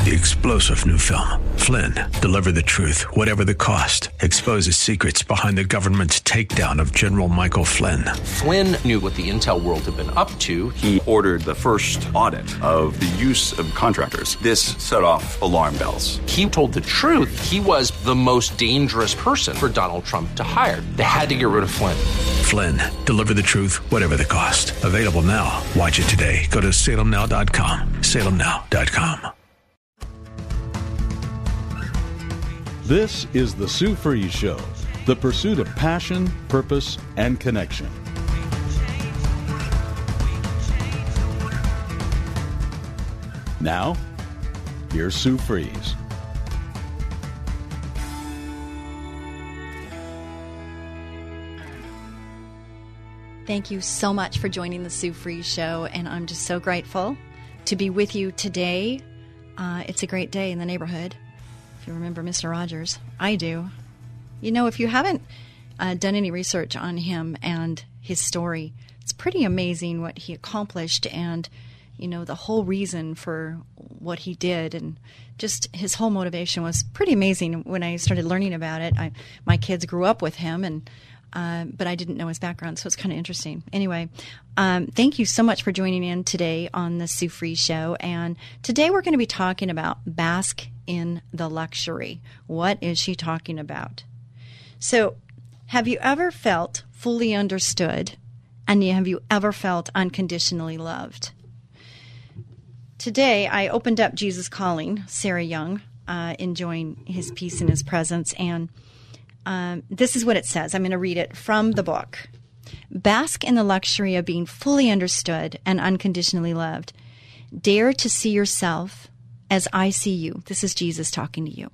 The explosive new film, Flynn, deliver the truth, whatever the cost, exposes secrets behind the government's takedown of General Michael Flynn. Flynn knew what the intel world had been up to. He ordered the first audit of the use of contractors. This set off alarm bells. He told the truth. He was the most dangerous person for Donald Trump to hire. They had to get rid of Flynn. Flynn, deliver the truth, whatever the cost. Available now. Watch it today. Go to salemnow.com. salemnow.com. This is The Sue Fries Show, the pursuit of passion, purpose, and connection. Now, here's Sue Fries. Thank you so much for joining The Sue Fries Show, and I'm just so grateful to be with you today. It's a great day in the neighborhood. If you remember Mr. Rogers, I do. You know, if you haven't done any research on him and his story, it's pretty amazing what he accomplished and, you know, the whole reason for what he did and just his whole motivation was pretty amazing when I started learning about it. My kids grew up with him, and but I didn't know his background, so it's kind of interesting. Anyway, thank you so much for joining in today on the Sue Fries Show. And today we're going to be talking about bask in the luxury. What is she talking about? So, have you ever felt fully understood, and have you ever felt unconditionally loved? Today, I opened up Jesus Calling, Sarah Young, enjoying his peace and his presence, and this is what it says. I'm going to read it from the book. Bask in the luxury of being fully understood and unconditionally loved. Dare to see yourself as I see you. This is Jesus talking to you.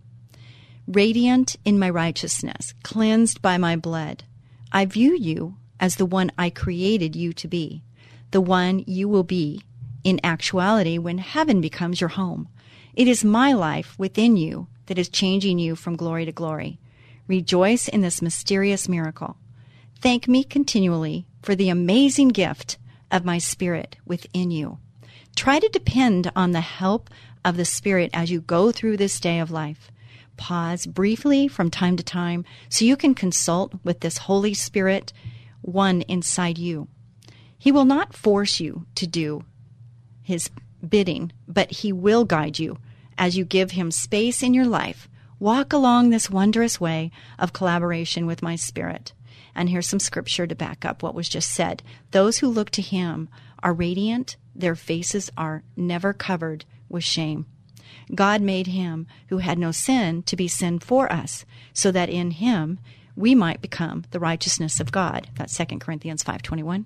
Radiant in my righteousness, cleansed by my blood. I view you as the one I created you to be, the one you will be in actuality when heaven becomes your home. It is my life within you that is changing you from glory to glory. Rejoice in this mysterious miracle. Thank me continually for the amazing gift of my Spirit within you. Try to depend on the help of the Spirit as you go through this day of life. Pause briefly from time to time so you can consult with this Holy Spirit, one inside you. He will not force you to do his bidding, but he will guide you as you give him space in your life. Walk along this wondrous way of collaboration with my Spirit. And here's some scripture to back up what was just said. Those who look to him are radiant. Their faces are never covered with shame. God made him who had no sin to be sin for us, so that in him we might become the righteousness of God. That's 2 Corinthians 5:21.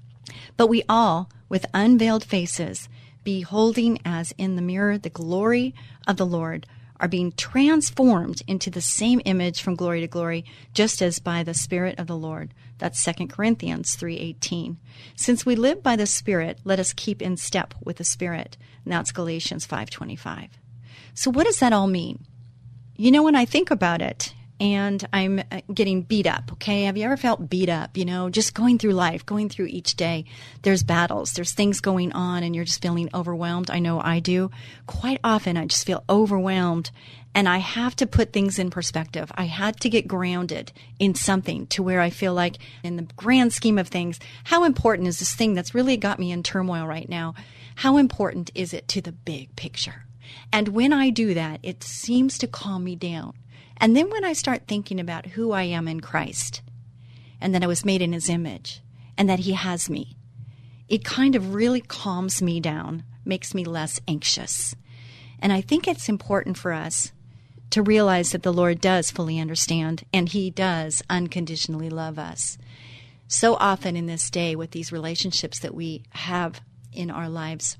But we all, with unveiled faces, beholding as in the mirror the glory of the Lord, are being transformed into the same image from glory to glory, just as by the Spirit of the Lord. That's 2 Corinthians 3:18. Since we live by the Spirit, let us keep in step with the Spirit. And that's Galatians 5:25. So what does that all mean? You know, when I think about it, and I'm getting beat up, okay? Have you ever felt beat up, you know, just going through life, going through each day? There's battles, there's things going on, and you're just feeling overwhelmed. I know I do. Quite often, I just feel overwhelmed, and I have to put things in perspective. I had to get grounded in something to where I feel like, in the grand scheme of things, how important is this thing that's really got me in turmoil right now? How important is it to the big picture? And when I do that, it seems to calm me down. And then when I start thinking about who I am in Christ, and that I was made in his image, and that he has me, it kind of really calms me down, makes me less anxious. And I think it's important for us to realize that the Lord does fully understand, and he does unconditionally love us. So often in this day, with these relationships that we have in our lives,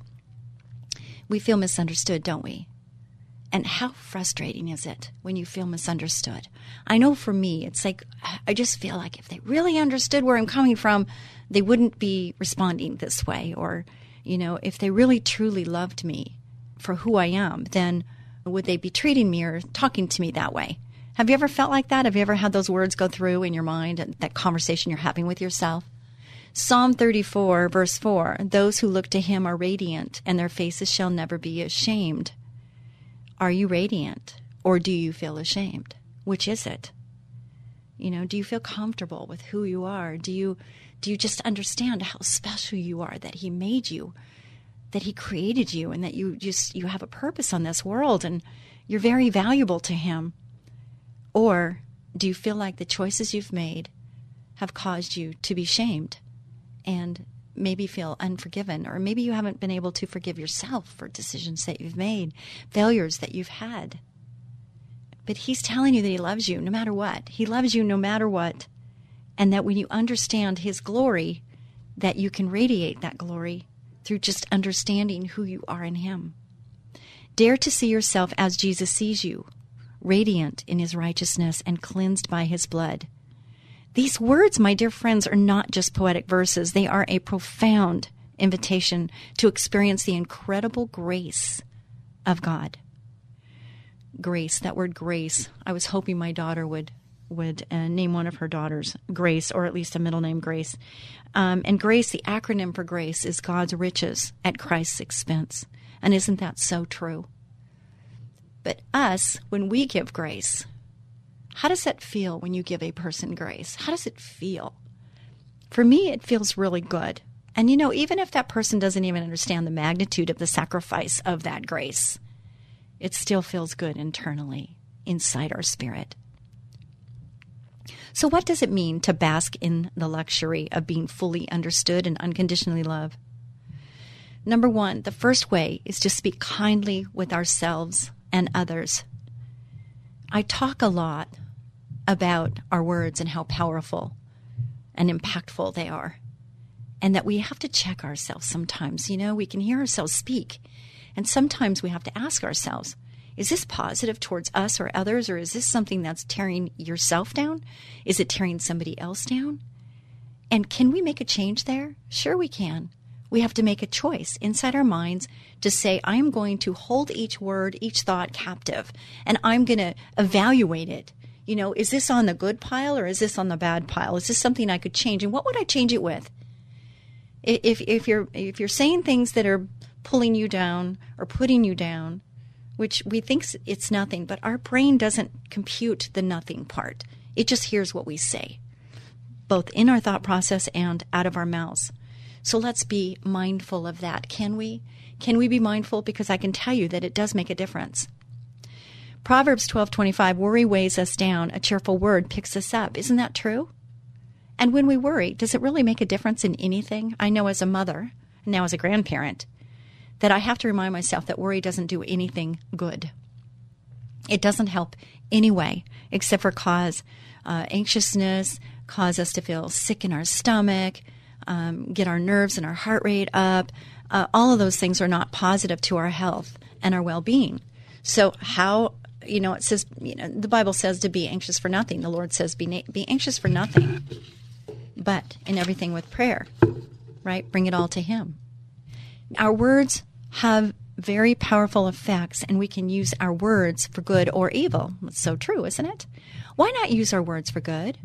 we feel misunderstood, don't we? And how frustrating is it when you feel misunderstood? I know for me, it's like, I just feel like if they really understood where I'm coming from, they wouldn't be responding this way. Or, you know, if they really truly loved me for who I am, then would they be treating me or talking to me that way? Have you ever felt like that? Have you ever had those words go through in your mind, and that conversation you're having with yourself? Psalm 34, verse 4, those who look to him are radiant, and their faces shall never be ashamed. Are you radiant, or do you feel ashamed? Which is it? Do you feel comfortable with who you are? Do you just understand how special you are, that he made you, that he created you, and that you have a purpose on this world, and you're very valuable to him? Or do you feel like the choices you've made have caused you to be shamed and maybe feel unforgiven, or maybe you haven't been able to forgive yourself for decisions that you've made, failures that you've had? But he's telling you that he loves you no matter what. He loves you no matter what. And that when you understand his glory, that you can radiate that glory through just understanding who you are in him. Dare to see yourself as Jesus sees you, radiant in his righteousness and cleansed by his blood. These words, my dear friends, are not just poetic verses. They are a profound invitation to experience the incredible grace of God. Grace, that word grace. I was hoping my daughter would name one of her daughters Grace, or at least a middle name Grace. And grace, the acronym for grace, is God's riches at Christ's expense. And isn't that so true? But us, when we give grace, how does that feel when you give a person grace? How does it feel? For me, it feels really good. And even if that person doesn't even understand the magnitude of the sacrifice of that grace, it still feels good internally, inside our spirit. So what does it mean to bask in the luxury of being fully understood and unconditionally loved? Number one, the first way is to speak kindly with ourselves and others. I talk a lot about our words and how powerful and impactful they are, and that we have to check ourselves sometimes. We can hear ourselves speak, and sometimes we have to ask ourselves, is this positive towards us or others, or is this something that's tearing yourself down? Is it tearing somebody else down? And can we make a change there? Sure we can. We have to make a choice inside our minds to say, I'm going to hold each word, each thought captive, and I'm going to evaluate it. Is this on the good pile or is this on the bad pile? Is this something I could change? And what would I change it with? If you're saying things that are pulling you down or putting you down, which we think it's nothing, but our brain doesn't compute the nothing part. It just hears what we say, both in our thought process and out of our mouths. So let's be mindful of that. Can we? Can we be mindful? Because I can tell you that it does make a difference. Proverbs 12:25, worry weighs us down. A cheerful word picks us up. Isn't that true? And when we worry, does it really make a difference in anything? I know as a mother, and now as a grandparent, that I have to remind myself that worry doesn't do anything good. It doesn't help any way except for cause anxiousness, cause us to feel sick in our stomach, get our nerves and our heart rate up. All of those things are not positive to our health and our well-being. So how, it says, the Bible says to be anxious for nothing. The Lord says be anxious for nothing, but in everything with prayer, right? Bring it all to him. Our words have very powerful effects, and we can use our words for good or evil. It's so true, isn't it? Why not use our words for good?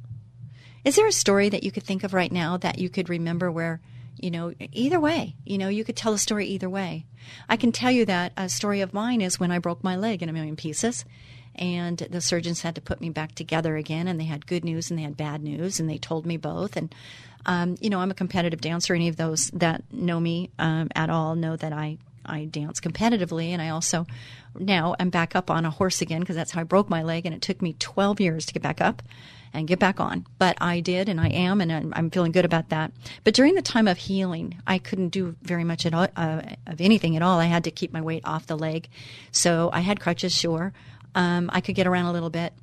Is there a story that you could think of right now that you could remember where, either way, you could tell a story either way? I can tell you that a story of mine is when I broke my leg in a million pieces, and the surgeons had to put me back together again, and they had good news and they had bad news, and they told me both. And, I'm a competitive dancer. Any of those that know me at all know that I dance competitively, and I also now I'm back up on a horse again because that's how I broke my leg, and it took me 12 years to get back up and get back on. But I did, and I am, and I'm feeling good about that. But during the time of healing, I couldn't do very much at all, of anything at all. I had to keep my weight off the leg. So I had crutches, sure. I could get around a little bit.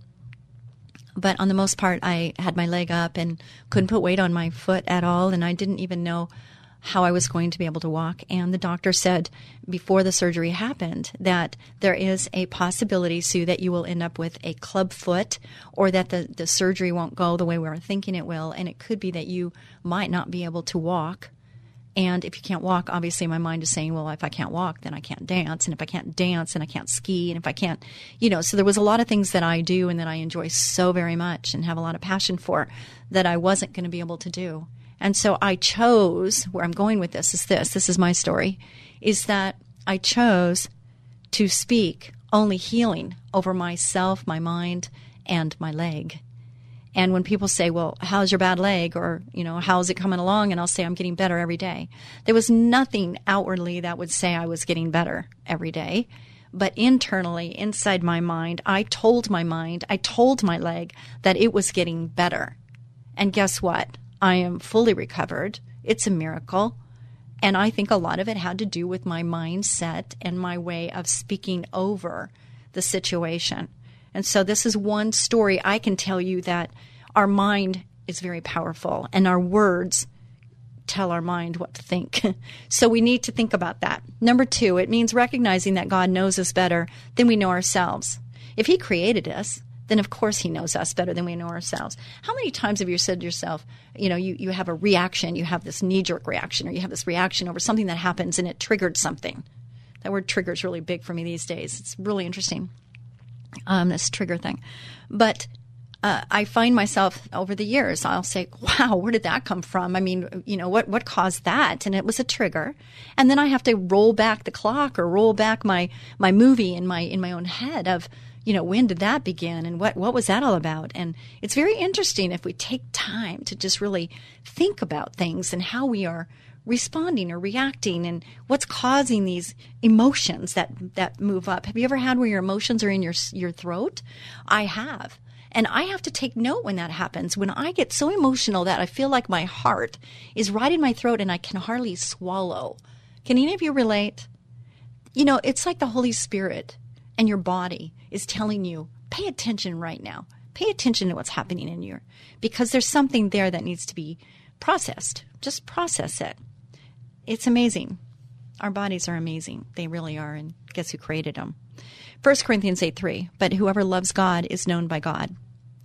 But on the most part, I had my leg up and couldn't put weight on my foot at all, and I didn't even know how I was going to be able to walk. And the doctor said before the surgery happened that there is a possibility, Sue, that you will end up with a club foot, or that the surgery won't go the way we were thinking it will. And it could be that you might not be able to walk. And if you can't walk, obviously my mind is saying, well, if I can't walk, then I can't dance. And if I can't dance, then I can't ski. And if I can't, so there was a lot of things that I do and that I enjoy so very much and have a lot of passion for that I wasn't going to be able to do. And so I chose, where I'm going with this is my story, is that I chose to speak only healing over myself, my mind, and my leg. And when people say, well, how's your bad leg? Or, how's it coming along? And I'll say, I'm getting better every day. There was nothing outwardly that would say I was getting better every day. But internally, inside my mind, I told my leg that it was getting better. And guess what? I am fully recovered. It's a miracle. And I think a lot of it had to do with my mindset and my way of speaking over the situation. And so this is one story I can tell you that our mind is very powerful and our words tell our mind what to think. So we need to think about that. Number 2, it means recognizing that God knows us better than we know ourselves. If he created us, then of course he knows us better than we know ourselves. How many times have you said to yourself, you have a reaction, you have this knee-jerk reaction, or you have this reaction over something that happens and it triggered something? That word trigger is really big for me these days. It's really interesting. This trigger thing. But I find myself over the years, I'll say, wow, where did that come from? I mean, what caused that? And it was a trigger. And then I have to roll back the clock or roll back my movie in my own head of, when did that begin and what was that all about? And it's very interesting if we take time to just really think about things and how we are responding or reacting and what's causing these emotions that move up. Have you ever had where your emotions are in your throat? I have. And I have to take note when that happens. When I get so emotional that I feel like my heart is right in my throat and I can hardly swallow. Can any of you relate? It's like the Holy Spirit and your body is telling you, pay attention right now. Pay attention to what's happening in you because there's something there that needs to be processed. Just process it. It's amazing. Our bodies are amazing. They really are. And guess who created them? 1 Corinthians 8:3. But whoever loves God is known by God.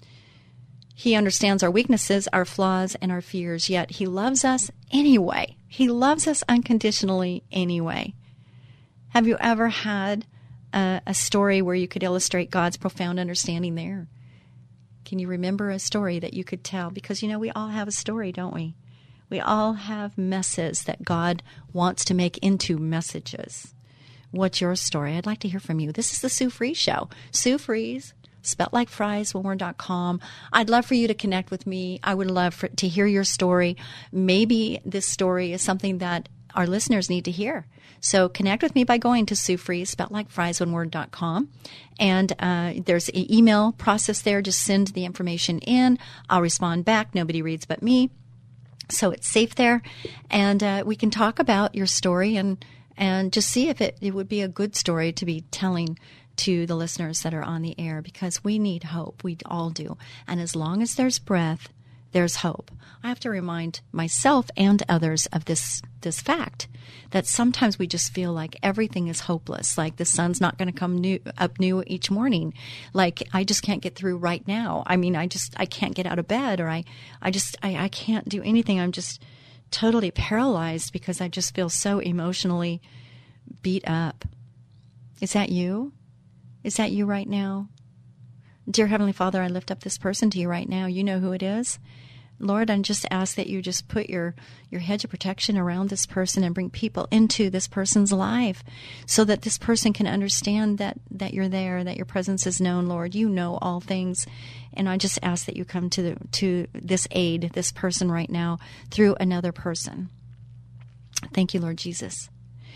He understands our weaknesses, our flaws, and our fears, yet he loves us anyway. He loves us unconditionally anyway. Have you ever had a story where you could illustrate God's profound understanding there? Can you remember a story that you could tell? Because, we all have a story, don't we? We all have messes that God wants to make into messages. What's your story? I'd like to hear from you. This is the Sue Fries Show. Sue Fries, spelt like fries, oneword.com. I'd love for you to connect with me. I would love to hear your story. Maybe this story is something that our listeners need to hear. So connect with me by going to Sue Fries, spelt like fries, oneword.com. And there's an email process there. Just send the information in. I'll respond back. Nobody reads but me. So it's safe there. And we can talk about your story and just see if it would be a good story to be telling to the listeners that are on the air, because we need hope. We all do. And as long as there's breath, there's hope. I have to remind myself and others of this fact, that sometimes we just feel like everything is hopeless, like the sun's not going to come up new each morning, like I just can't get through right now. I mean, I can't get out of bed, or I can't do anything. I'm just totally paralyzed because I just feel so emotionally beat up. Is that you? Is that you right now? Dear Heavenly Father, I lift up this person to you right now. You know who it is. Lord, I just ask that you just put your hedge of protection around this person and bring people into this person's life so that this person can understand that you're there, that your presence is known, Lord. You know all things. And I just ask that you come to this aid, this person right now, through another person. Thank you, Lord Jesus.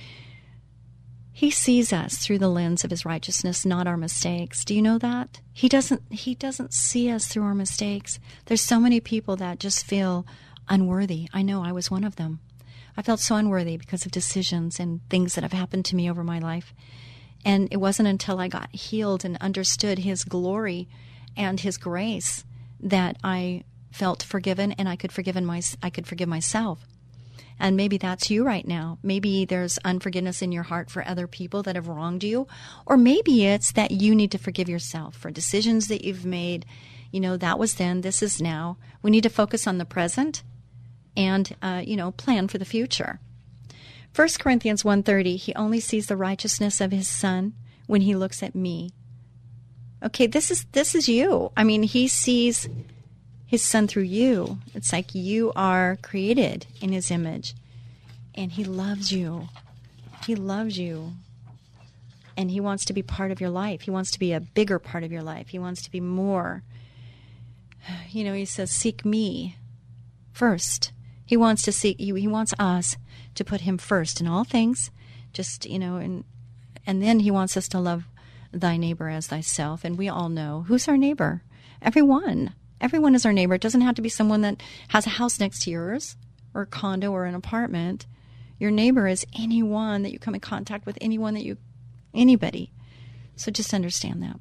He sees us through the lens of his righteousness, not our mistakes. Do you know that? He doesn't see us through our mistakes. There's so many people that just feel unworthy. I know I was one of them. I felt so unworthy because of decisions and things that have happened to me over my life. And it wasn't until I got healed and understood his glory and his grace that I felt forgiven, and I could forgive myself. And maybe that's you right now. Maybe there's unforgiveness in your heart for other people that have wronged you. Or maybe it's that you need to forgive yourself for decisions that you've made. That was then, this is now. We need to focus on the present and, plan for the future. 1 Corinthians 1:30, he only sees the righteousness of his Son when he looks at me. Okay, this is you. I mean, he sees his Son through you. It's like you are created in his image, and he loves you. He loves you. And he wants to be part of your life. He wants to be a bigger part of your life. He wants to be more. You know, he says, seek me first. He wants us to put him first in all things. Just, you know, and then he wants us to love thy neighbor as thyself. And we all know, who's our neighbor? Everyone. Everyone is our neighbor. It doesn't have to be someone that has a house next to yours or a condo or an apartment. Your neighbor is anyone that you come in contact with, anybody. So just understand that.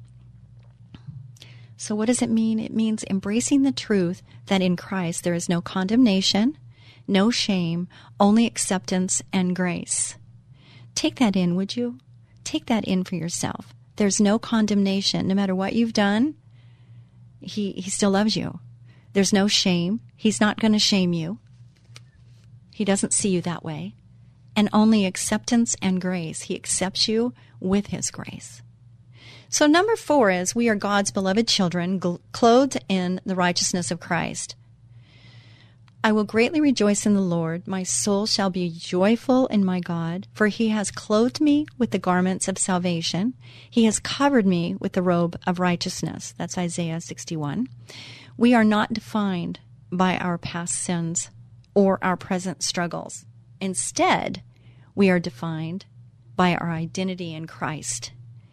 So what does it mean? It means embracing the truth that in Christ there is no condemnation, no shame, only acceptance and grace. Take that in, would you? Take that in for yourself. There's no condemnation. No matter what you've done, he still loves you. There's no shame. He's not going to shame you. He doesn't see you that way. And only acceptance and grace. He accepts you with his grace. So number 4 is we are God's beloved children, clothed in the righteousness of Christ. I will greatly rejoice in the Lord. My soul shall be joyful in my God, for he has clothed me with the garments of salvation. He has covered me with the robe of righteousness. That's Isaiah 61. We are not defined by our past sins or our present struggles. Instead, we are defined by our identity in Christ.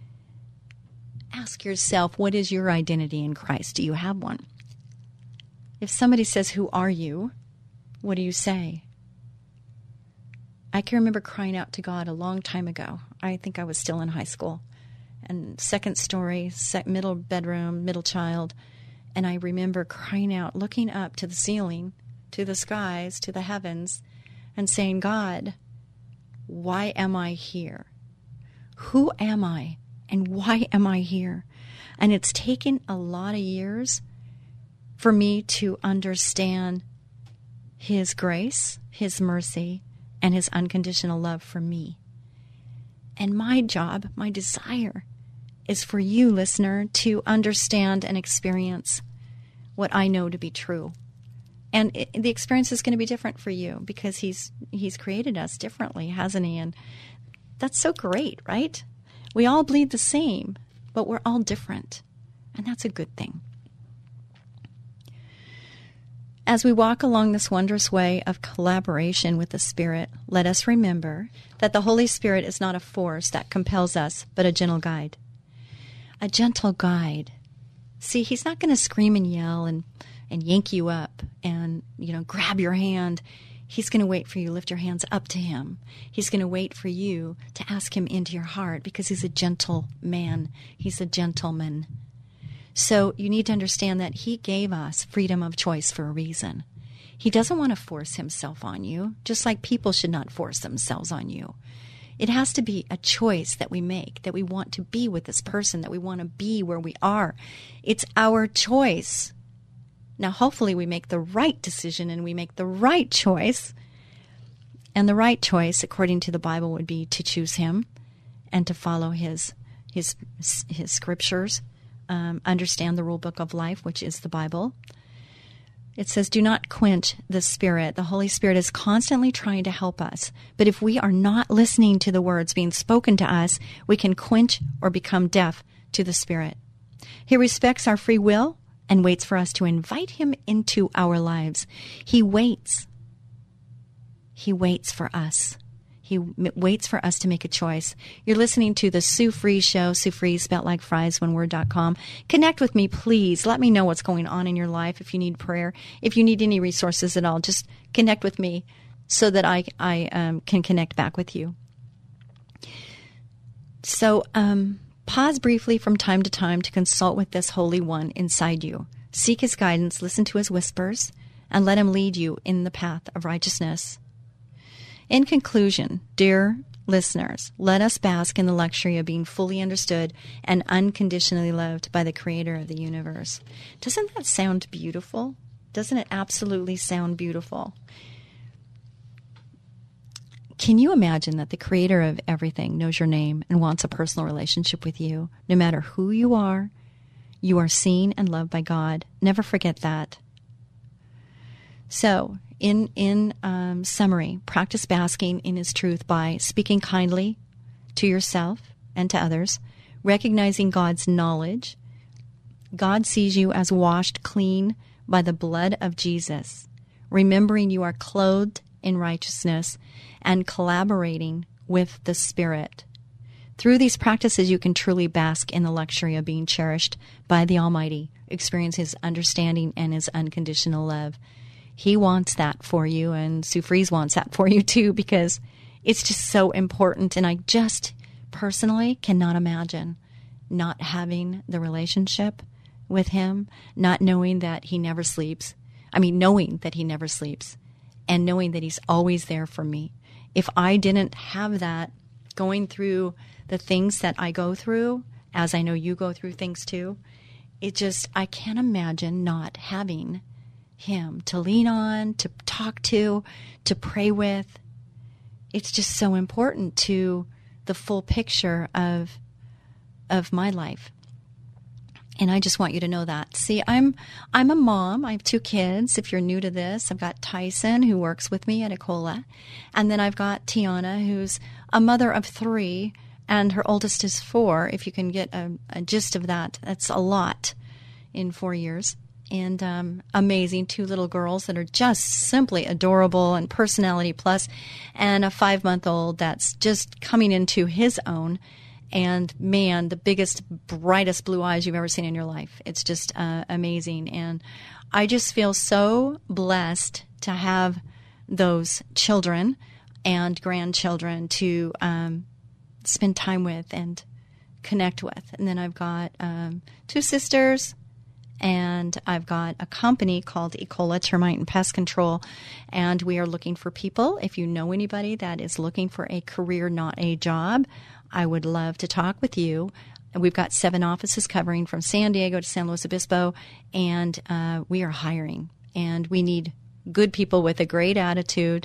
Ask yourself, what is your identity in Christ? Do you have one? If somebody says, who are you? What do you say? I can remember crying out to God a long time ago. I think I was still in high school. And second story, middle bedroom, middle child. And I remember crying out, looking up to the ceiling, to the skies, to the heavens, and saying, God, why am I here? Who am I? And why am I here? And it's taken a lot of years for me to understand his grace, his mercy, and his unconditional love for me. And my job, my desire, is for you, listener, to understand and experience what I know to be true. And the experience is going to be different for you because he's created us differently, hasn't he? And that's so great, right? We all bleed the same, but we're all different. And that's a good thing. As we walk along this wondrous way of collaboration with the Spirit, let us remember that the Holy Spirit is not a force that compels us, but a gentle guide. A gentle guide. See, he's not going to scream and yell and yank you up and, grab your hand. He's going to wait for you to lift your hands up to him. He's going to wait for you to ask him into your heart because he's a gentle man. He's a gentleman. So you need to understand that he gave us freedom of choice for a reason. He doesn't want to force himself on you, just like people should not force themselves on you. It has to be a choice that we make, that we want to be with this person, that we want to be where we are. It's our choice. Now, hopefully we make the right decision and we make the right choice. And the right choice, according to the Bible, would be to choose him and to follow his scriptures. Understand the rule book of life, which is the Bible. It says, do not quench the Spirit. The Holy Spirit is constantly trying to help us. But if we are not listening to the words being spoken to us, we can quench or become deaf to the Spirit. He respects our free will and waits for us to invite him into our lives. He waits. He waits for us. He waits for us to make a choice. You're listening to the Sue Fries Show. Sue Fries, spelled like fries, one-word.com. Connect with me, please. Let me know what's going on in your life. If you need prayer, if you need any resources at all, just connect with me so that I can connect back with you. So pause briefly from time to time to consult with this Holy One inside you. Seek his guidance, listen to his whispers, and let him lead you in the path of righteousness. In conclusion, dear listeners, let us bask in the luxury of being fully understood and unconditionally loved by the Creator of the universe. Doesn't that sound beautiful? Doesn't it absolutely sound beautiful? Can you imagine that the Creator of everything knows your name and wants a personal relationship with you? No matter who you are seen and loved by God. Never forget that. So, in summary, practice basking in his truth by speaking kindly to yourself, and to others, recognizing God's knowledge. God sees you as washed clean by the blood of Jesus, remembering you are clothed in righteousness and collaborating with the Spirit. Through these practices, you can truly bask in the luxury of being cherished by the Almighty, experience His understanding and His unconditional love. He wants that for you, and Sue Fries wants that for you too, because it's just so important. And I just personally cannot imagine not having the relationship with Him, not knowing that He never sleeps. Knowing that He never sleeps, and knowing that He's always there for me. If I didn't have that, going through the things that I go through, as I know you go through things too, I can't imagine not having Him to lean on, to talk to pray with. It's just so important to the full picture of my life. And I just want you to know that. See, I'm a mom. I have 2 kids. If you're new to this, I've got Tyson, who works with me at Ecola. And then I've got Tiana, who's a mother of 3, and her oldest is 4. If you can get a gist of that, that's a lot in 4 years. And amazing 2 little girls that are just simply adorable and personality plus, and a 5-month-old that's just coming into his own. And man, the biggest, brightest blue eyes you've ever seen in your life. It's just amazing. And I just feel so blessed to have those children and grandchildren to spend time with and connect with. And then I've got 2 sisters, and I've got a company called Ecola Termite and Pest Control, and we are looking for people. If you know anybody that is looking for a career, not a job, I would love to talk with you. We've got 7 offices covering from San Diego to San Luis Obispo, and we are hiring. And we need good people with a great attitude.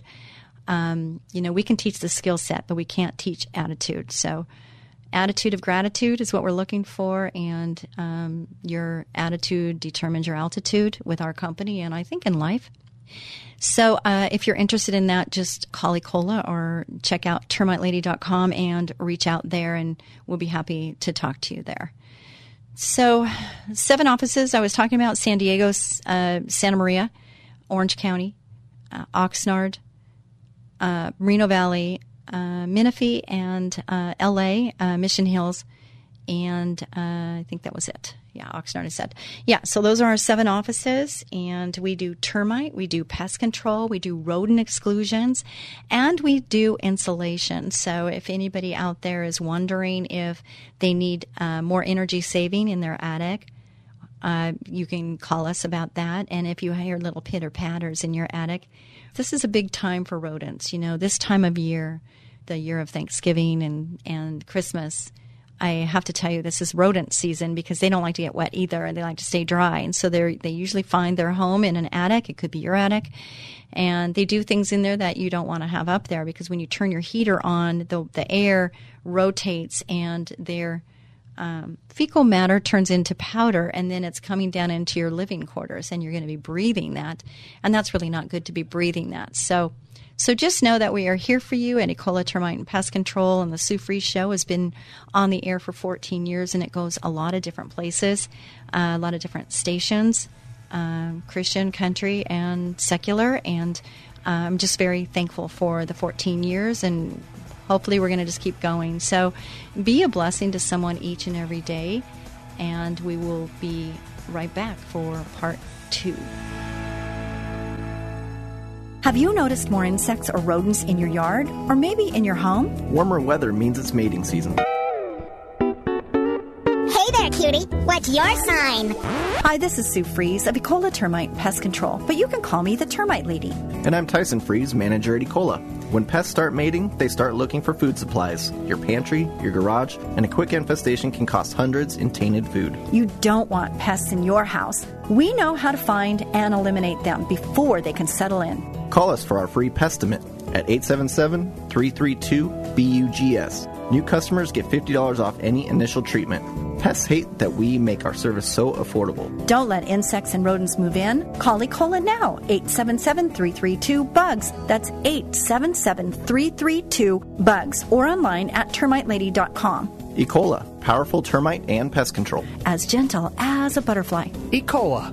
We can teach the skill set, but we can't teach attitude. So attitude of gratitude is what we're looking for, and your attitude determines your altitude with our company, and I think in life. So if you're interested in that, just call Ecola or check out termitelady.com and reach out there, and we'll be happy to talk to you there. So 7 offices I was talking about: San Diego, Santa Maria, Orange County, Oxnard, Moreno Valley, Menifee, and L.A., Mission Hills, and I think that was it. Yeah, Oxnard, I said. Yeah, so those are our 7 offices, and we do termite, we do pest control, we do rodent exclusions, and we do insulation. So if anybody out there is wondering if they need more energy saving in their attic, you can call us about that. And if you hear little pitter-patters in your attic, this is a big time for rodents. This time of year, the year of Thanksgiving and Christmas, I have to tell you, this is rodent season, because they don't like to get wet either, and they like to stay dry. And so they usually find their home in an attic. It could be your attic. And they do things in there that you don't want to have up there, because when you turn your heater on, the air rotates, and their fecal matter turns into powder, and then it's coming down into your living quarters, and you're going to be breathing that. And that's really not good to be breathing that. So just know that we are here for you at Ecola Termite and Pest Control, and the Sue Fries Show has been on the air for 14 years, and it goes a lot of different places, a lot of different stations, Christian, country, and secular, and I'm just very thankful for the 14 years, and hopefully we're going to just keep going. So be a blessing to someone each and every day, and we will be right back for part 2. Have you noticed more insects or rodents in your yard, or maybe in your home? Warmer weather means it's mating season. Hey there, cutie. What's your sign? Hi, this is Sue Fries of Ecola Termite and Pest Control, but you can call me the Termite Lady. And I'm Tyson Fries, manager at Ecola. When pests start mating, they start looking for food supplies. Your pantry, your garage, and a quick infestation can cost hundreds in tainted food. You don't want pests in your house. We know how to find and eliminate them before they can settle in. Call us for our free Pestimate at 877-332-BUGS. New customers get $50 off any initial treatment. Pests hate that we make our service so affordable. Don't let insects and rodents move in. Call Ecola now, 877-332-BUGS. That's 877-332-BUGS, or online at termitelady.com. E. cola, powerful termite and pest control. As gentle as a butterfly. E. cola,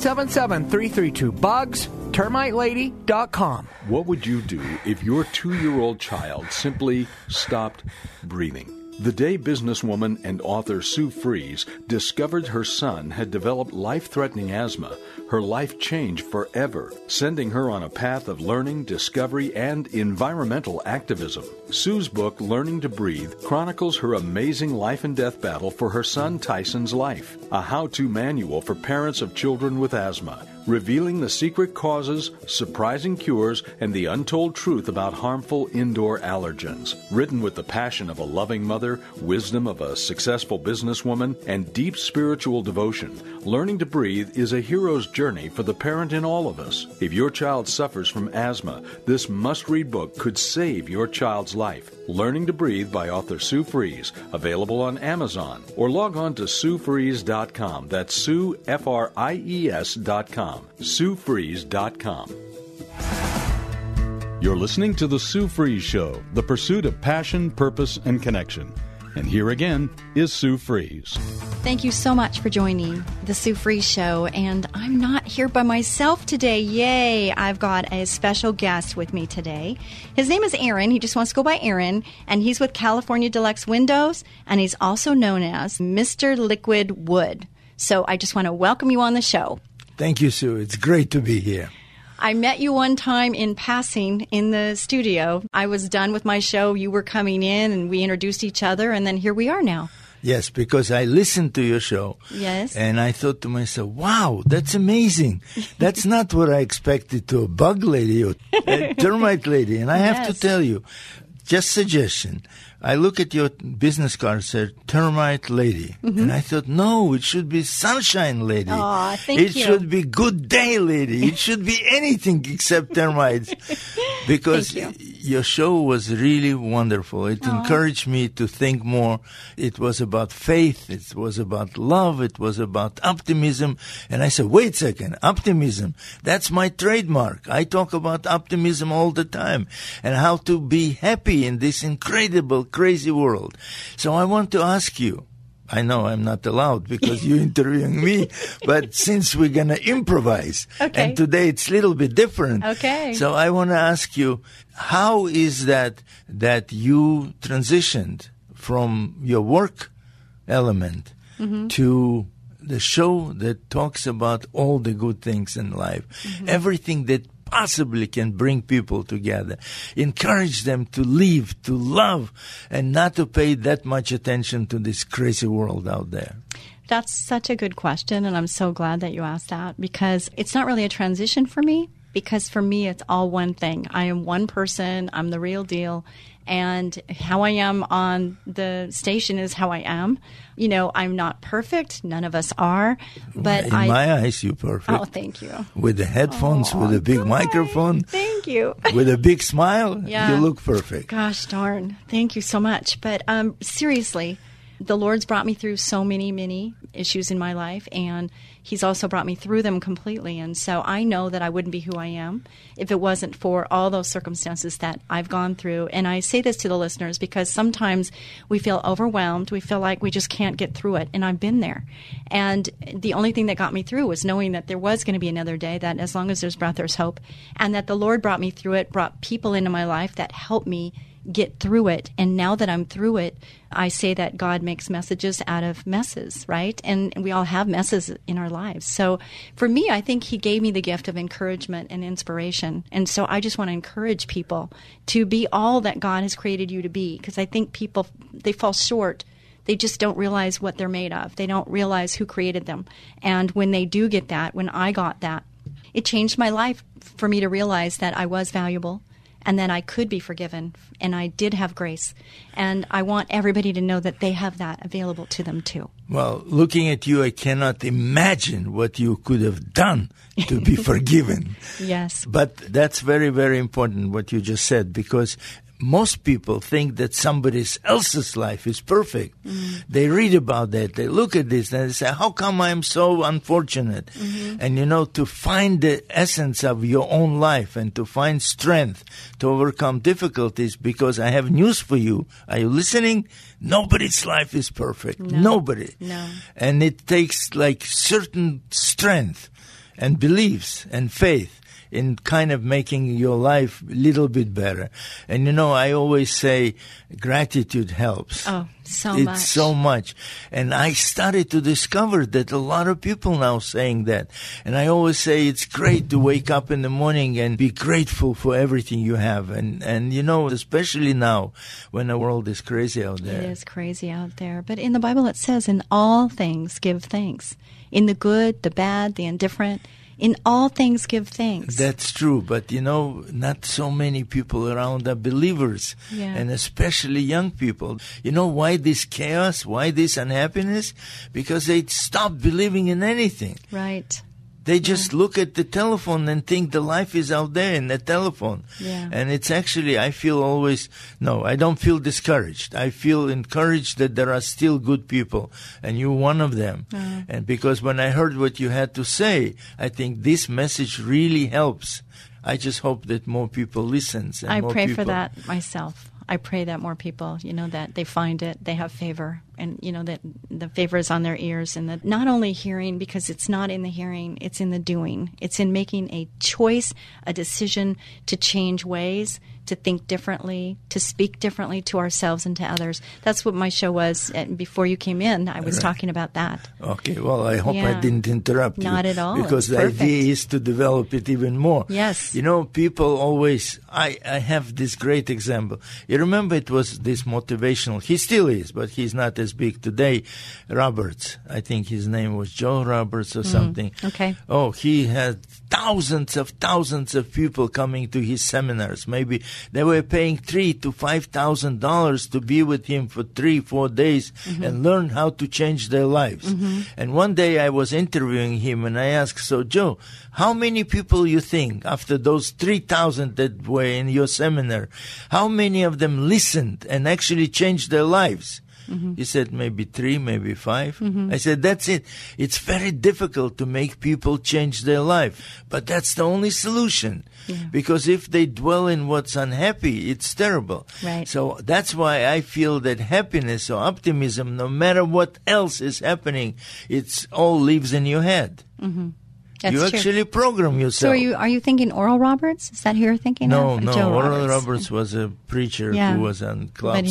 877-332-BUGS, termitelady.com. What would you do if your 2-year-old child simply stopped breathing? The day businesswoman and author Sue Fries discovered her son had developed life-threatening asthma, her life changed forever, sending her on a path of learning, discovery, and environmental activism. Sue's book, Learning to Breathe, chronicles her amazing life and death battle for her son Tyson's life, a how-to manual for parents of children with asthma, revealing the secret causes, surprising cures, and the untold truth about harmful indoor allergens. Written with the passion of a loving mother, wisdom of a successful businesswoman, and deep spiritual devotion, Learning to Breathe is a hero's journey for the parent in all of us. If your child suffers from asthma, this must-read book could save your child's life. Learning to Breathe by author Sue Fries, available on Amazon, or log on to SueFries.com. That's Sue, Fries.com. SueFries.com. You're listening to The Sue Fries Show, the pursuit of passion, purpose, and connection. And here again is Sue Fries. Thank you so much for joining the Sue Fries Show. And I'm not here by myself today. Yay! I've got a special guest with me today. His name is Aaron. He just wants to go by Aaron. And he's with California Deluxe Windows. And he's also known as Mr. Liquid Wood. So I just want to welcome you on the show. Thank you, Sue. It's great to be here. I met you one time in passing in the studio. I was done with my show. You were coming in, and we introduced each other, and then here we are now. Yes, because I listened to your show. Yes. And I thought to myself, wow, that's amazing. That's not what I expected to a bug lady or a termite lady. And I have to tell you, just suggestion. I look at your business card, said termite lady. Mm-hmm. And I thought, no, it should be sunshine lady. Aw, thank you. It should be good day lady. It should be anything except termites. Because your show was really wonderful. It encouraged me to think more. It was about faith. It was about love. It was about optimism. And I said, wait a second, optimism. That's my trademark. I talk about optimism all the time and how to be happy in this incredible, crazy world. So I want to ask you, I know I'm not allowed because you're interviewing me, but since we're going to improvise, and today it's a little bit different. Okay. So I want to ask you, how is that you transitioned from your work element to the show that talks about all the good things in life, everything that possibly can bring people together, encourage them to live, to love, and not to pay that much attention to this crazy world out there? That's such a good question, and I'm so glad that you asked that, because it's not really a transition for me, because for me it's all one thing. I am one person, I'm the real deal, and how I am on the station is how I am. You know, I'm not perfect. None of us are. But in my eyes, you're perfect. Oh, thank you. With the headphones, with a big microphone. Thank you. With a big smile, you look perfect. Gosh darn. Thank you so much. But seriously, the Lord's brought me through so many issues in my life, and He's also brought me through them completely. And so I know that I wouldn't be who I am if it wasn't for all those circumstances that I've gone through. And I say this to the listeners because sometimes we feel overwhelmed. We feel like we just can't get through it. And I've been there. And the only thing that got me through was knowing that there was going to be another day, that as long as there's breath, there's hope. And that the Lord brought me through it, brought people into my life that helped me get through it. And now that I'm through it, I say that God makes messages out of messes, right? And we all have messes in our lives. So for me, I think He gave me the gift of encouragement and inspiration. And so I just want to encourage people to be all that God has created you to be, because I think people, they fall short. They just don't realize what they're made of. They don't realize who created them. And when they do get that, when I got that, it changed my life for me to realize that I was valuable, and that I could be forgiven, and I did have grace. And I want everybody to know that they have that available to them too. Well, looking at you, I cannot imagine what you could have done to be forgiven. Yes. But that's very, very important what you just said, because most people think that somebody else's life is perfect. They read about that. They look at this and they say, how come I'm so unfortunate? And, to find the essence of your own life and to find strength to overcome difficulties, because I have news for you. Are you listening? Nobody's life is perfect. No. Nobody. No. And it takes certain strength and beliefs and faith in kind of making your life a little bit better. And, I always say gratitude helps. Oh, It's so much. And I started to discover that a lot of people now saying that. And I always say it's great to wake up in the morning and be grateful for everything you have. And especially now when the world is crazy out there. It is crazy out there. But in the Bible it says, in all things give thanks. In the good, the bad, the indifferent. In all things give thanks. That's true, but not so many people around are believers, and especially young people. You know why this chaos, why this unhappiness? Because they stopped believing in anything. Right. They just look at the telephone and think the life is out there in the telephone. Yeah. And it's actually, I don't feel discouraged. I feel encouraged that there are still good people, and you're one of them. And because when I heard what you had to say, I think this message really helps. I just hope that more people listen. I pray for that myself. I pray that more people, that they find it, they have favor, and, that the favor is on their ears, and that not only hearing, because it's not in the hearing, it's in the doing. It's in making a choice, a decision to change ways, to think differently, to speak differently to ourselves and to others. That's what my show was. And before you came in, I was talking about that. Okay, well, I hope I didn't interrupt you. Not at all. Because the idea is to develop it even more. Yes. People always, I have this great example. You remember it was this motivational, he still is, but he's not as big today, Roberts. I think his name was Joe Roberts or something. Okay. Oh, he had thousands of people coming to his seminars. Maybe they were paying $3,000 to $5,000 to be with him for 3-4 days and learn how to change their lives. And one day I was interviewing him and I asked, so Joe, how many people you think after those 3,000 that were in your seminar, how many of them listened and actually changed their lives? He said maybe 3, maybe 5. I said, that's it. It's very difficult to make people change their life. But that's the only solution. Yeah. Because if they dwell in what's unhappy, it's terrible. Right. So that's why I feel that happiness or optimism, no matter what else is happening, it's all lives in your head. That's you true. Actually program yourself. So are you thinking Oral Roberts? Is that who you're thinking of? No. Joe Oral Roberts was a preacher who was on Club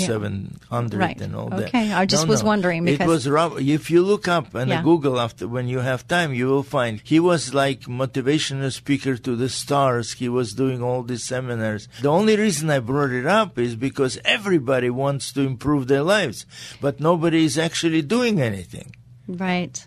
700 and all that. Okay, I just was wondering because it was if you look up on Google after when you have time, you will find he was like motivational speaker to the stars. He was doing all these seminars. The only reason I brought it up is because everybody wants to improve their lives, but nobody is actually doing anything. Right.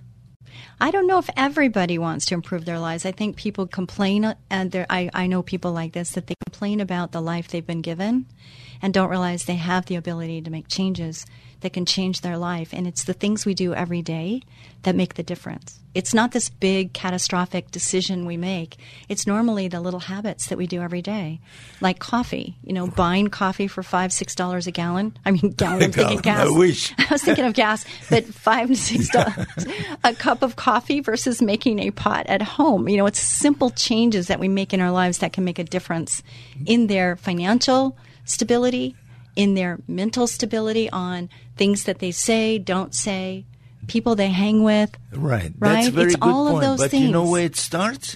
I don't know if everybody wants to improve their lives. I think people complain, and I know people like this, that they complain about the life they've been given and don't realize they have the ability to make changes that can change their life. And it's the things we do every day that make the difference. It's not this big catastrophic decision we make. It's normally the little habits that we do every day, like coffee, buying coffee for $5, $6 a gallon. I mean, gallon, I'm thinking gas. I wish. I was thinking of gas, but $5 to $6 a cup of coffee versus making a pot at home. It's simple changes that we make in our lives that can make a difference in their financial stability, in their mental stability, on things that they say, don't say, people they hang with. Right. That's a very it's good all point. Of those but things. you know where it starts?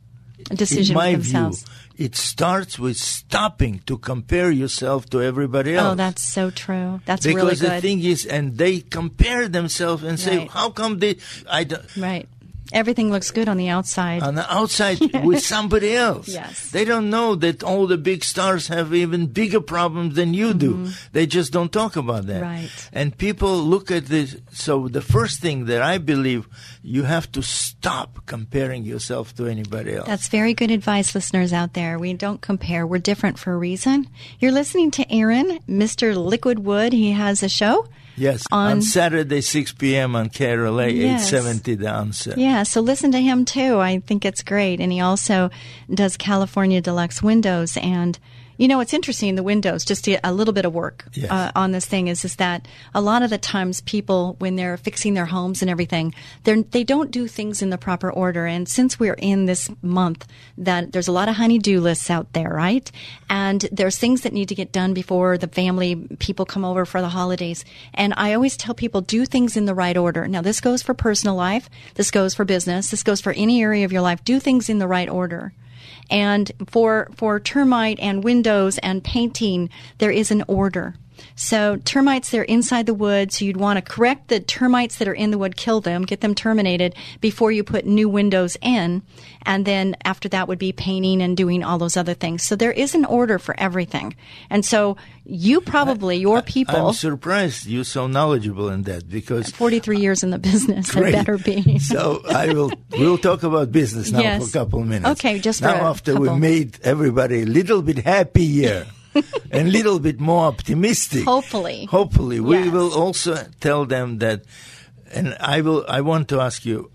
A decision in my with themselves. View, it starts with stopping to compare yourself to everybody else. Oh, that's so true. That's because really good. Because the thing is, and they compare themselves and say, how come they... Right. Everything looks good on the outside. On the outside with somebody else. Yes. They don't know that all the big stars have even bigger problems than you do. They just don't talk about that. Right. And people look at this. So the first thing that I believe, you have to stop comparing yourself to anybody else. That's very good advice, listeners out there. We don't compare. We're different for a reason. You're listening to Aaron, Mr. Liquid Wood. He has a show. Yes, on Saturday, 6 p.m. on KRLA, 870 The Answer. Yeah, so listen to him too. I think it's great. And he also does California Deluxe Windows. And, You know, it's interesting, the windows, just a little bit of work on this thing is that a lot of the times people, when they're fixing their homes and everything, they don't do things in the proper order. And since we're in this month, that there's a lot of honey-do lists out there, right? And there's things that need to get done before the family people come over for the holidays. And I always tell people, do things in the right order. Now, this goes for personal life. This goes for business. This goes for any area of your life. Do things in the right order. And for termite and windows and painting, there is an order. So termites, they're inside the wood, so you'd want to correct the termites that are in the wood, kill them, get them terminated before you put new windows in. And then after that would be painting and doing all those other things. So there is an order for everything. And so you probably, your people... I'm surprised you're so knowledgeable in that because... 43 years in the business, I better be. So we'll talk about business now for a couple of minutes. Okay, just for now after we made everybody a little bit happier... and a little bit more optimistic. Hopefully. We will also tell them that, and I want to ask you,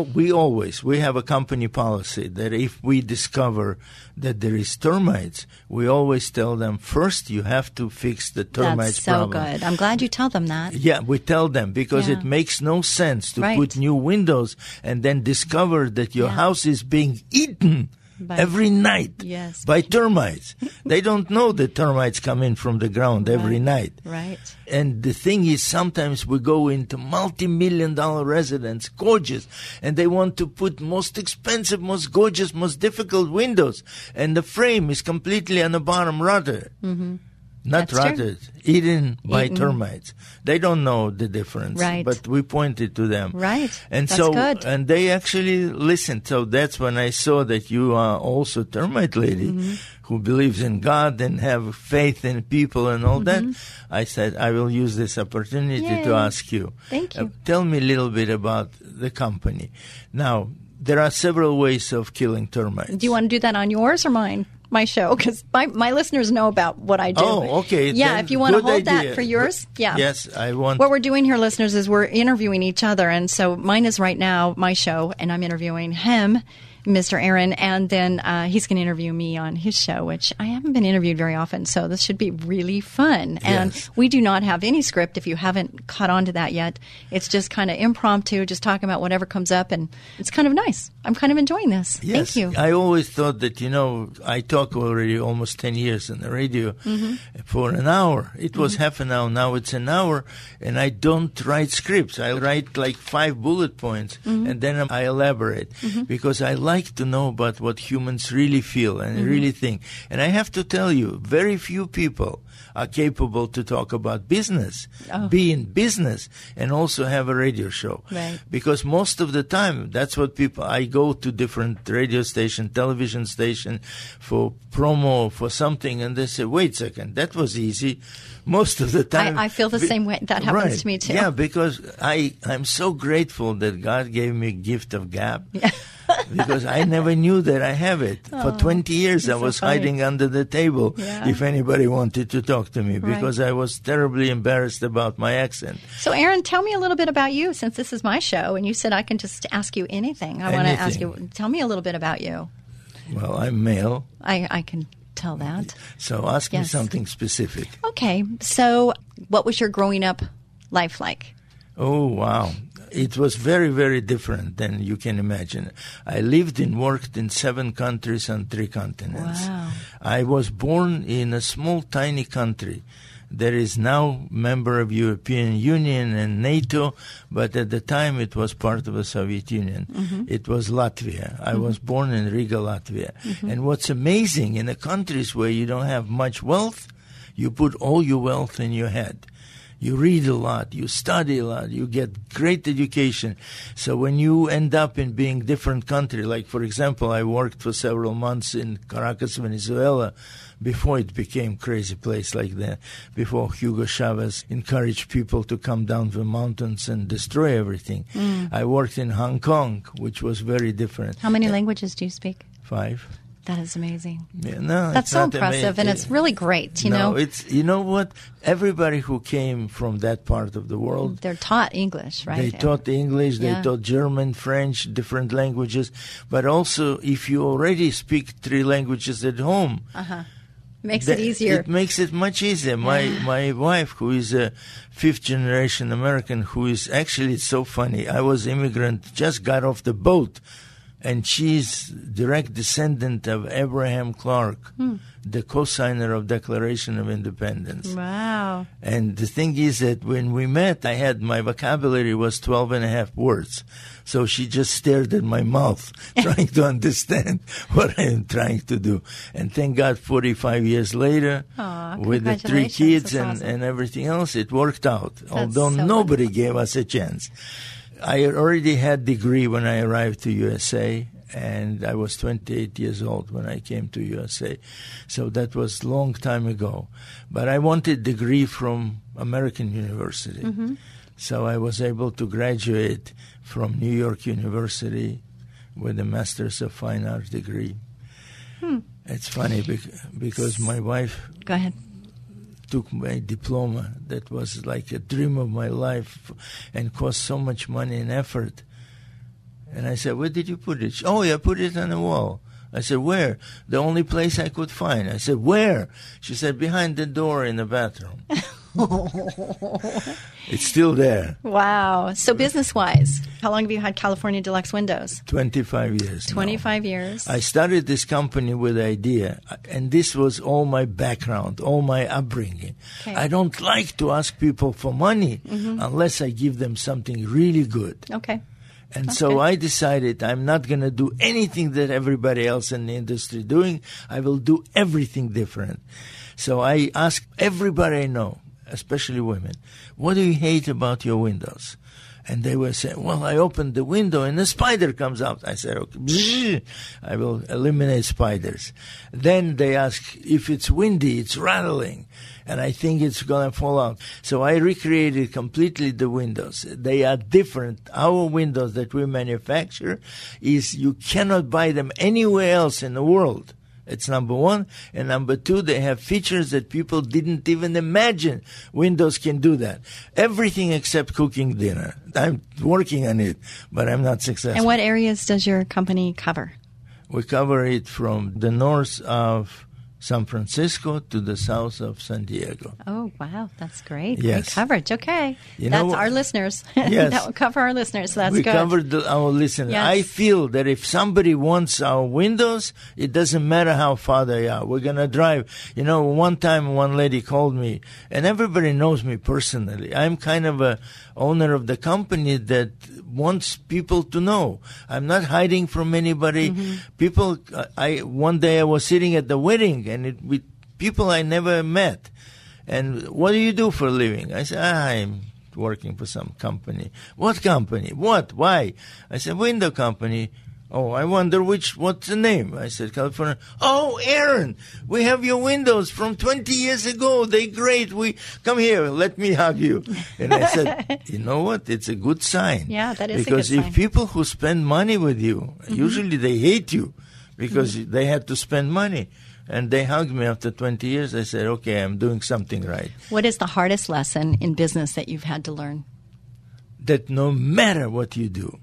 we have a company policy that if we discover that there is termites, we always tell them, first you have to fix the termites problem. That's so good. I'm glad you tell them that. Yeah, we tell them because it makes no sense to put new windows and then discover that your house is being eaten every night by termites. They don't know that termites come in from the ground every night. Right. And the thing is, sometimes we go into multi-million-dollar residents, gorgeous, and they want to put most expensive, most gorgeous, most difficult windows, and the frame is completely on the bottom rotted. Mm-hmm. Not rotted, eaten by termites. They don't know the difference, but we pointed to them. Right, and that's good. And they actually listened. So that's when I saw that you are also a termite lady who believes in God and have faith in people and all that. I said, I will use this opportunity to ask you. Thank you. Tell me a little bit about the company. Now, there are several ways of killing termites. Do you want to do that on yours or mine? My show, because my listeners know about what I do. Oh, okay. Yeah, then if you want to hold idea. That for yours. Yeah. Yes, I want. What we're doing here, listeners, is we're interviewing each other. And so mine is right now my show, and I'm interviewing him, Mr. Aaron, and then he's going to interview me on his show, which I haven't been interviewed very often, so this should be really fun. And we do not have any script if you haven't caught on to that yet. It's just kind of impromptu, just talking about whatever comes up, and it's kind of nice. I'm kind of enjoying this. Yes. Thank you. I always thought that, I talk already almost 10 years on the radio for an hour. It was half an hour, now it's an hour, and I don't write scripts. I write like 5 bullet points, and then I elaborate, because I like to know about what humans really feel and really think. And I have to tell you, very few people are capable to talk about business, be in business, and also have a radio show. Right. Because most of the time, that's what I go to different radio station, television station for promo, for something, and they say, wait a second, that was easy. Most of the time. I feel the same way. That happens to me too. Yeah, because I'm so grateful that God gave me a gift of gap. Yeah. Because I never knew that I have it. For 20 years I was hiding under the table if anybody wanted to talk to me because I was terribly embarrassed about my accent. So Aaron, tell me a little bit about you, since this is my show and you said I can just ask you anything. I want to ask you, tell me a little bit about you. Well, I'm male. I can tell that. So ask me something specific. Okay. So what was your growing up life like? Oh, wow. It was very, very different than you can imagine. I lived and worked in 7 countries on 3 continents. Wow. I was born in a small, tiny country that is now member of European Union and NATO, but at the time it was part of the Soviet Union. It was Latvia. I was born in Riga, Latvia. And what's amazing, in the countries where you don't have much wealth, you put all your wealth in your head. You read a lot, you study a lot, you get great education. So when you end up in being different country, like for example, I worked for several months in Caracas, Venezuela, before it became crazy place like that, before Hugo Chavez encouraged people to come down the mountains and destroy everything. I worked in Hong Kong, which was very different. How many languages do you speak? 5. That is amazing. Yeah, no, that's so impressive, and it's really great, you know. It's, you know what? Everybody who came from that part of the world, they're taught English, right? They taught English, they taught German, French, different languages. But also, if you already speak 3 languages at home, Makes it easier. It makes it much easier. My wife, who is a fifth-generation American, who is actually, it's so funny. I was immigrant, just got off the boat, and she's direct descendant of Abraham Clark, the co-signer of Declaration of Independence. Wow. And the thing is that when we met, my vocabulary was 12 and a half words. So she just stared at my mouth, trying to understand what I am trying to do. And thank God, 45 years later, with the 3 kids and everything else, it worked out. Although nobody gave us a chance. I already had a degree when I arrived to USA, and I was 28 years old when I came to USA. So that was a long time ago. But I wanted a degree from American University. Mm-hmm. So I was able to graduate from New York University with a Master's of Fine Arts degree. It's funny because my wife Go ahead. took my diploma that was like a dream of my life and cost so much money and effort. And I said, where did you put it? Oh, I put it on the wall. I said, where? The only place I could find. I said, where? She said, behind the door in the bathroom. It's still there. Wow. So business-wise, how long have you had California Deluxe Windows? 25 years 25 now. years. I started this company with an idea, and this was all my background, all my upbringing. Okay. I don't like to ask people for money unless I give them something really good. Okay. And so I decided I'm not going to do anything that everybody else in the industry doing. I will do everything different. So I asked everybody I know, especially women, what do you hate about your windows? And they were saying, well, I opened the window and a spider comes out. I said, okay, I will eliminate spiders. Then they ask, if it's windy, it's rattling, and I think it's going to fall out. So I recreated completely the windows. They are different. Our windows that we manufacture you cannot buy them anywhere else in the world. It's number one. And number two, they have features that people didn't even imagine windows can do that. Everything except cooking dinner. I'm working on it, but I'm not successful. And what areas does your company cover? We cover it from the north of San Francisco to the south of San Diego. Oh, wow. That's great. Yes. Great coverage. Okay. You that's know, our listeners. Yes. That will cover our listeners, so that's we good. covered our listeners. Yes. I feel that if somebody wants our windows, it doesn't matter how far they are. We're going to drive. You know, one time one lady called me, and everybody knows me personally. I'm kind of a owner of the company that wants people to know. I'm not hiding from anybody. People, one day I was sitting at the wedding, and with people I never met. And what do you do for a living? I said, I'm working for some company. What company? What? Why? I said, window company. Oh, I wonder what's the name? I said, California. Oh, Aaron, we have your windows from 20 years ago. They're great. Come here, let me hug you. And I said, you know what? It's a good sign. Yeah, that is because a good sign. If people who spend money with you, usually they hate you because they had to spend money. And they hugged me after 20 years. I said, okay, I'm doing something right. What is the hardest lesson in business that you've had to learn? That no matter what you do,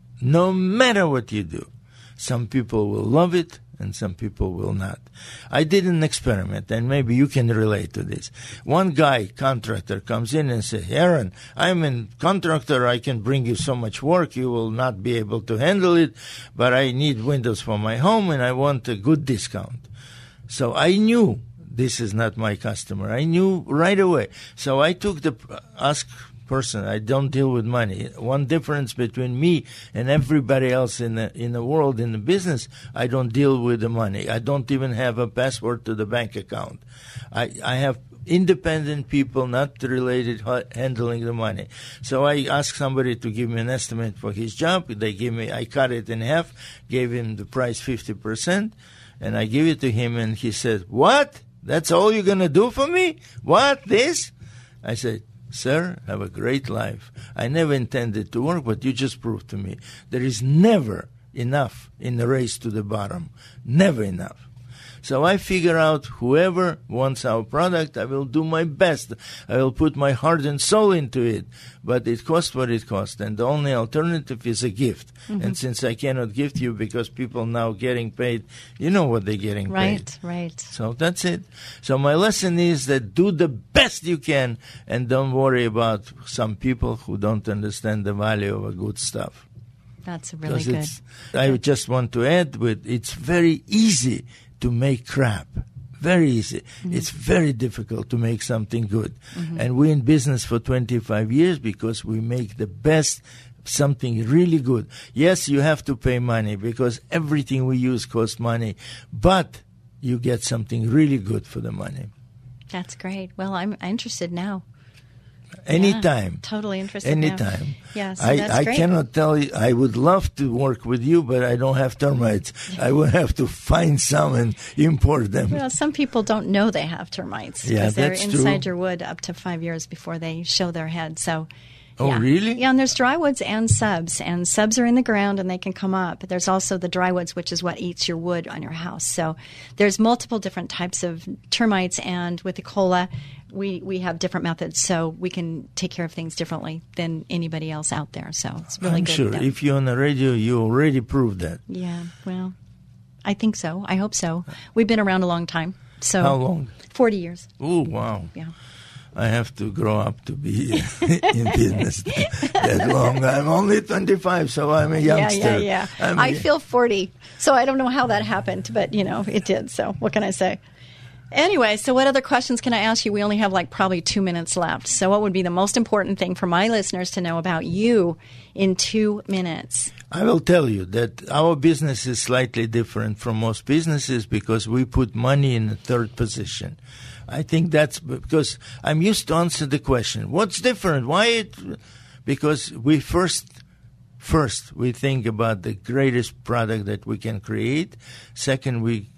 some people will love it and some people will not. I did an experiment, and maybe you can relate to this. One guy, contractor, comes in and says, Aaron, I'm a contractor. I can bring you so much work. You will not be able to handle it, but I need windows for my home, and I want a good discount. So I knew this is not my customer. I knew right away. So I took ask person. I don't deal with money. One difference between me and everybody else in the world, in the business, I don't deal with the money. I don't even have a password to the bank account. I have independent people, not related, handling the money. So I asked somebody to give me an estimate for his job. They give me, I cut it in half, gave him the price 50%, and I give it to him, and he said, what? That's all you're going to do for me? What? This? I said, sir, have a great life. I never intended to work, but you just proved to me there is never enough in the race to the bottom. Never enough. So I figure out whoever wants our product, I will do my best. I will put my heart and soul into it. But it costs what it costs. And the only alternative is a gift. Mm-hmm. And since I cannot gift you because people now getting paid, you know what they're getting paid. Right. So that's it. So my lesson is that do the best you can and don't worry about some people who don't understand the value of a good stuff. That's really good. I just want to add it's very easy to make crap. Very easy. Mm-hmm. It's very difficult to make something good. Mm-hmm. And we're in business for 25 years because we make the best, something really good. Yes, you have to pay money because everything we use costs money, but you get something really good for the money. That's great. Well, I'm interested now. Anytime. Yeah, totally interested Anytime. now. Yeah, so I cannot tell you. I would love to work with you, but I don't have termites. I will have to find some and import them. Well, some people don't know they have termites because they're inside your wood up to 5 years before they show their head. So, Oh, really? Yeah, and there's drywoods and subs. And subs are in the ground and they can come up. There's also the drywoods, which is what eats your wood on your house. So there's multiple different types of termites. And with the cola, we have different methods. So we can take care of things differently than anybody else out there. So it's really good. I'm sure. If you're on the radio, you already proved that. Yeah, well, I think so. I hope so. We've been around a long time. So how long? 40 years. Oh, wow. Yeah. I have to grow up to be in business that long. I'm only 25, so I'm a youngster. Yeah. I feel 40, so I don't know how that happened, but, it did. So what can I say? Anyway, so what other questions can I ask you? We only have probably 2 minutes left. So what would be the most important thing for my listeners to know about you in 2 minutes? I will tell you that our business is slightly different from most businesses because we put money in the third position. I think that's because I'm used to answer the question, what's different? Because we first we think about the greatest product that we can create. Second, we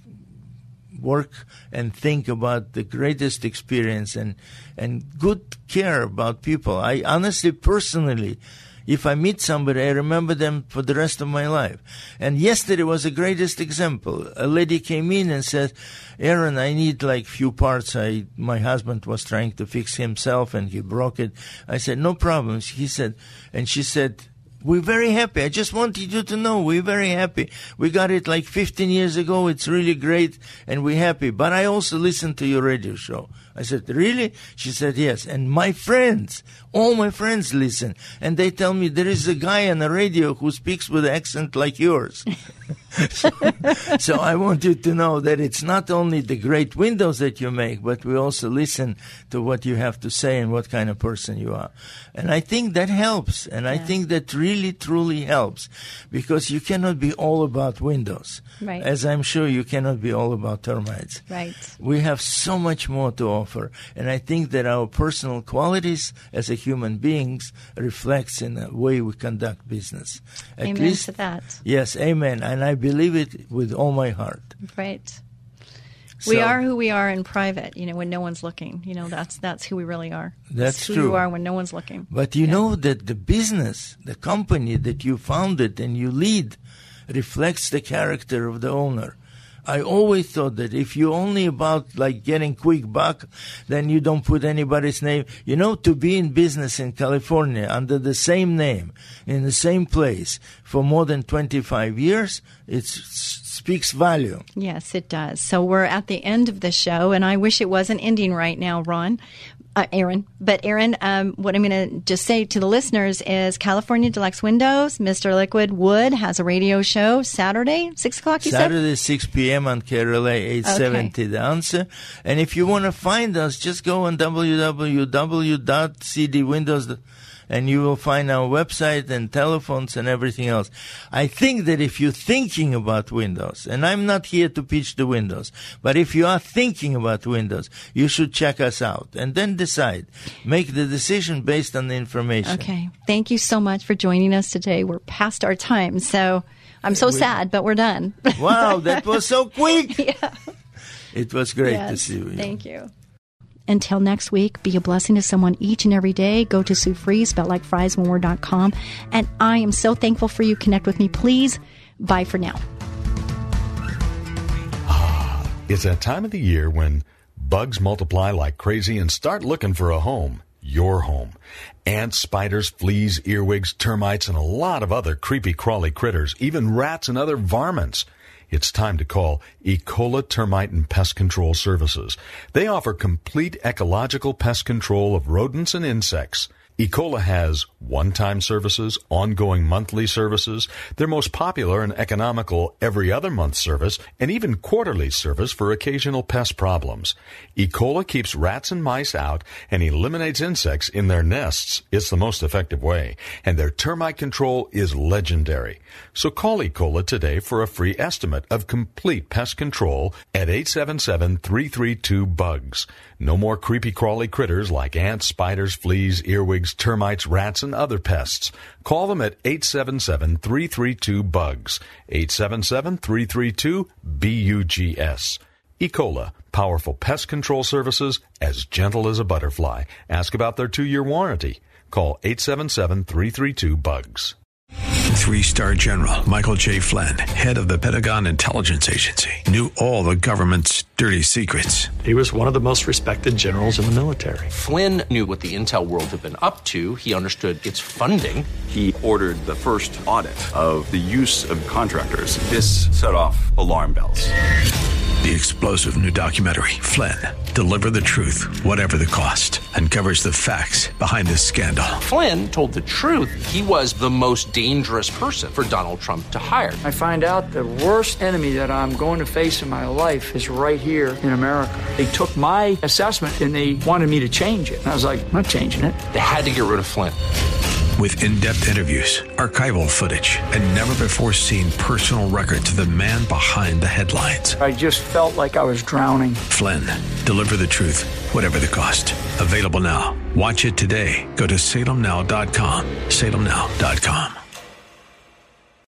work and think about the greatest experience and good care about people. I honestly, personally, if I meet somebody, I remember them for the rest of my life. And yesterday was the greatest example. A lady came in and said, Aaron, I need few parts. My husband was trying to fix himself and he broke it. I said, no problem. She said, we're very happy. I just wanted you to know we're very happy. We got it 15 years ago. It's really great and we're happy. But I also listen to your radio show. I said, really? She said, yes. And my friends, all my friends listen. And they tell me there is a guy on the radio who speaks with an accent like yours. So I want you to know that it's not only the great windows that you make, but we also listen to what you have to say and what kind of person you are. And I think that helps. And I think that really, truly helps because you cannot be all about windows. Right. As I'm sure you cannot be all about termites. Right. We have so much more to offer. And I think that our personal qualities as a human beings reflects in the way we conduct business. Amen to that. Yes, amen. And I believe it with all my heart. Right. We are who we are in private, when no one's looking. That's who we really are. That's who true. you are when no one's looking. But you know that the business, the company that you founded and you lead reflects the character of the owner. I always thought that if you're only about getting quick buck, then you don't put anybody's name. To be in business in California under the same name, in the same place for more than 25 years, it speaks value. Yes, it does. So we're at the end of the show, and I wish it wasn't ending right now, Aaron. But Aaron, what I'm going to just say to the listeners is California Deluxe Windows, Mr. Liquid Wood has a radio show Saturday, 6 o'clock, you said? Saturday, 6 p.m. on KRLA 870, The Answer. And if you want to find us, just go on www.cdwindows.com. And you will find our website and telephones and everything else. I think that if you're thinking about windows, and I'm not here to pitch the windows, but if you are thinking about windows, you should check us out and then decide. Make the decision based on the information. Okay. Thank you so much for joining us today. We're past our time, so I'm so sad, but we're done. Wow, that was so quick. Yeah. It was great to see you. Thank you. Until next week, be a blessing to someone each and every day. Go to Sue Fries, spelled like fries, one word.com. And I am so thankful for you. Connect with me, please. Bye for now. It's that time of the year when bugs multiply like crazy and start looking for a home. Your home. Ants, spiders, fleas, earwigs, termites, and a lot of other creepy crawly critters, even rats and other varmints. It's time to call Ecola Termite and Pest Control Services. They offer complete ecological pest control of rodents and insects. Ecola has one-time services, ongoing monthly services, their most popular and economical every other month service, and even quarterly service for occasional pest problems. Ecola keeps rats and mice out and eliminates insects in their nests. It's the most effective way, and their termite control is legendary. So call Ecola today for a free estimate of complete pest control at 877-332-BUGS. No more creepy crawly critters like ants, spiders, fleas, earwigs, termites, rats, and other pests. Call them at 877-332-BUGS. 877-332-BUGS. Ecola, powerful pest control services as gentle as a butterfly. Ask about their 2-year warranty. Call 877-332-BUGS. 3-star General Michael J. Flynn, head of the Pentagon Intelligence Agency, knew all the government's dirty secrets. He was one of the most respected generals in the military. Flynn knew what the intel world had been up to. He understood its funding. He ordered the first audit of the use of contractors. This set off alarm bells. The explosive new documentary, Flynn, Deliver the Truth, Whatever the Cost, uncovers the facts behind this scandal. Flynn told the truth. He was the most dangerous person for Donald Trump to hire. I find out the worst enemy that I'm going to face in my life is right here in America. They took my assessment and they wanted me to change it. And I was like, I'm not changing it. They had to get rid of Flynn. With in-depth interviews, archival footage, and never-before-seen personal records of the man behind the headlines. I just felt like I was drowning. Flynn, Deliver the Truth, Whatever the Cost. Available now. Watch it today. Go to salemnow.com. salemnow.com.